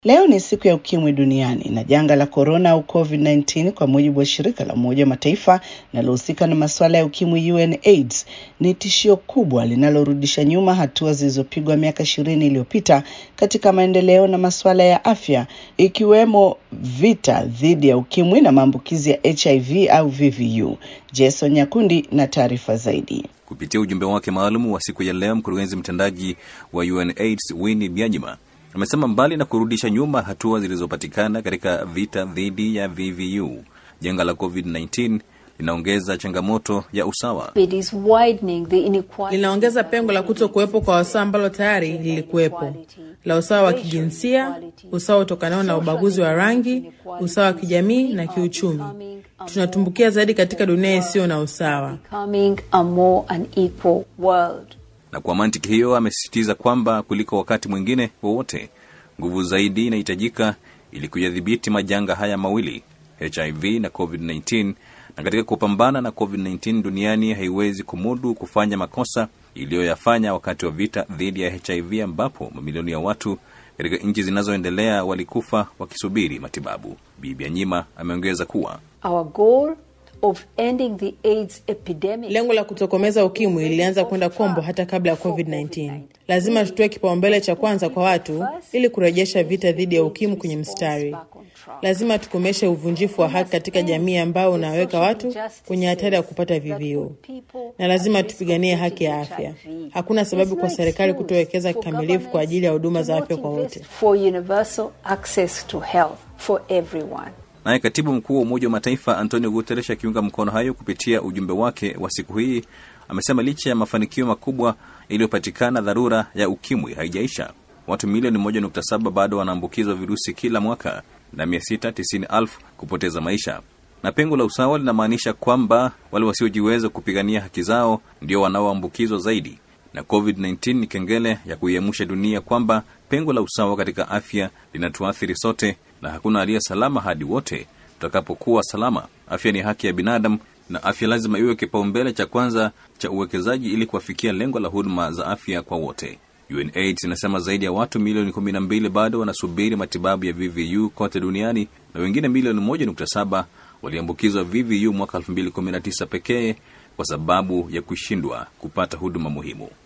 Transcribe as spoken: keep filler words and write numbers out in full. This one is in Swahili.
Leo ni siku ya ukimwi duniani na janga la corona au covid kumi na tisa kwa mujibu wa shirika la Umoja wa Mataifa linalohusika na masuala ya ukimwi U N AIDS ni tishio kubwa linalorudisha nyuma hatua zilizopigwa miaka ishirini iliyopita katika maendeleo na masuala ya afya, ikiwemo vita dhidi ya ukimwi na maambukizi ya H I V au V V U. Jason Nyakundi na taarifa zaidi. Kupitia ujumbe wake maalum wa siku ya leo, mkurugenzi mtendaji wa U N AIDS Winnie Byanyima amesema mbali na kurudisha nyuma hatua zilizopatikana katika vita dhidi ya V V U, janga la covid kumi na tisa linaongeza changamoto ya usawa. Linaongeza pengo la kutokuwepo kwa usawa ambalo tayari lilikuwepo, la usawa wa kijinsia, usawa utokanao na ubaguzi wa rangi, usawa wa kijamii na kiuchumi. Tunatumbukia zaidi katika dunia isiyo na usawa. Na kwa mantiki hiyo amesisitiza kwamba kuliko wakati mwingine wowote, nguvu zaidi inahitajika ili kuyadhibiti majanga haya mawili, H I V na covid kumi na tisa. Na katika kupambana na covid kumi na tisa, duniani haiwezi kumudu kufanya makosa iliyoyafanya wakati wa vita dhidi ya H I V, ambapo mamilioni ya watu katika nchi zinazoendelea walikufa wakisubiri matibabu. Bi Byanyima ameongeza kuwa Our goal of ending the AIDS epidemic. Lengo la kutokomeza ukimwi lilianza kwenda kombo hata kabla ya covid kumi na tisa. Lazima tutoe kipaumbele cha kwanza kwa watu ili kurejesha vita dhidi ya ukimwi kwenye mstari. Lazima tukomeshe uvunjifu wa haki katika jamii ambao unaweka watu kwenye hatari ya kupata V V U. Na lazima tupiganie haki ya afya. Hakuna sababu kwa serikali kutowekeza kikamilifu kwa ajili ya huduma za afya kwa wote. For universal access to health for everyone. Naye katibu mkuu wa Umoja wa Mataifa Antonio Guterres akiunga mkono hayo kupitia ujumbe wake wa siku hii, amesema licha ya mafanikio makubwa iliyopatikana, dharura ya ukimwi haijaisha. Watu milioni moja nukta saba bado wanaambukizwa virusi kila mwaka na mia sita tisini elfu kupoteza maisha. Na pengo la usawa linamaanisha kwamba wale wasiojiweza kupigania haki zao ndio wanaoambukizwa zaidi. Na covid kumi na tisa ni kengele ya kuiamsha dunia kwamba pengo la usawa katika afya linatuathiri sote, na hakuna aliye salama hadi wote tutakapokuwa salama. Afya ni haki ya binadamu, na afya lazima iwe kipaumbele cha kwanza cha uwekezaji ili kufikia lengo la huduma za afya kwa wote. U N AIDS inasema zaidi ya watu milioni kumi na mbili bado wanasubiri matibabu ya V V U kote duniani, na wengine milioni moja nukta saba waliambukizwa V V U mwaka elfu mbili kumi na tisa pekee kwa sababu ya kushindwa kupata huduma muhimu.